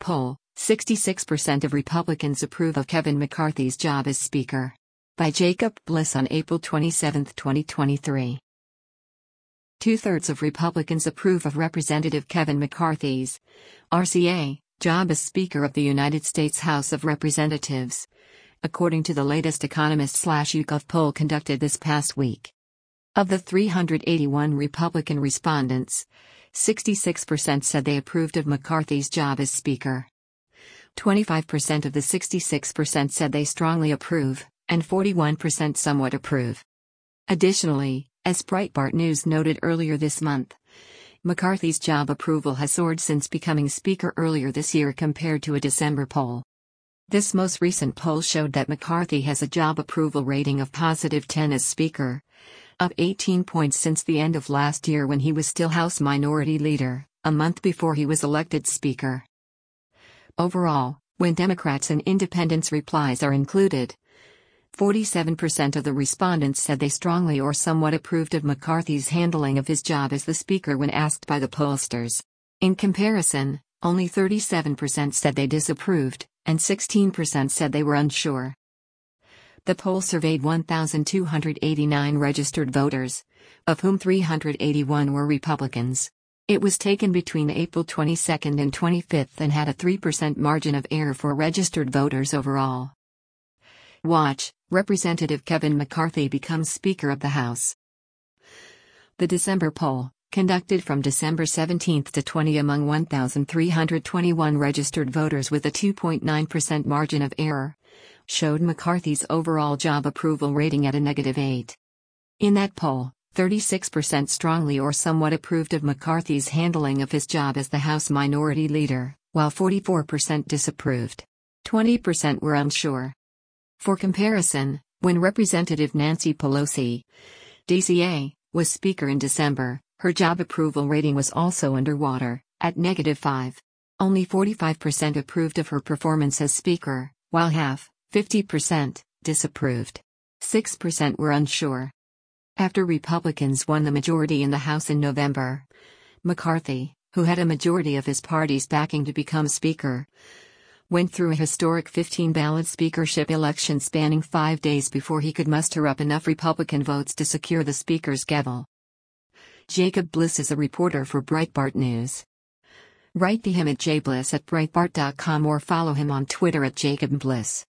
poll, 66% of Republicans approve of Kevin McCarthy's job as Speaker. By Jacob Bliss on April 27, 2023. Two-thirds of Republicans approve of Representative Kevin McCarthy's RCA job as Speaker of the United States House of Representatives, according to the latest Economist/YouGov poll conducted this past week. Of the 381 Republican respondents, 66% said they approved of McCarthy's job as Speaker. 25% of the 66% said they strongly approve, and 41% somewhat approve. Additionally, as Breitbart News noted earlier this month, McCarthy's job approval has soared since becoming Speaker earlier this year compared to a December poll. This most recent poll showed that McCarthy has a job approval rating of +10 as Speaker, up 18 points since the end of last year when he was still House Minority Leader, a month before he was elected Speaker. Overall, when Democrats and Independents' replies are included, 47% of the respondents said they strongly or somewhat approved of McCarthy's handling of his job as the Speaker when asked by the pollsters. In comparison, only 37% said they disapproved, and 16% said they were unsure. The poll surveyed 1,289 registered voters, of whom 381 were Republicans. It was taken between April 22 and 25 and had a 3% margin of error for registered voters overall. Watch, Representative Kevin McCarthy becomes Speaker of the House. The December poll, conducted from December 17 to 20 among 1,321 registered voters with a 2.9% margin of error, showed McCarthy's overall job approval rating at a -8. In that poll, 36% strongly or somewhat approved of McCarthy's handling of his job as the House Minority Leader, while 44% disapproved. 20% were unsure. For comparison, when Representative Nancy Pelosi, DCA, was Speaker in December, her job approval rating was also underwater, at -5. Only 45% approved of her performance as Speaker, while half, 50%, disapproved. 6% were unsure. After Republicans won the majority in the House in November, McCarthy, who had a majority of his party's backing to become Speaker, went through a historic 15-ballot speakership election spanning 5 days before he could muster up enough Republican votes to secure the Speaker's gavel. Jacob Bliss is a reporter for Breitbart News. Write to him at jbliss@breitbart.com or follow him on Twitter at @JacobBliss.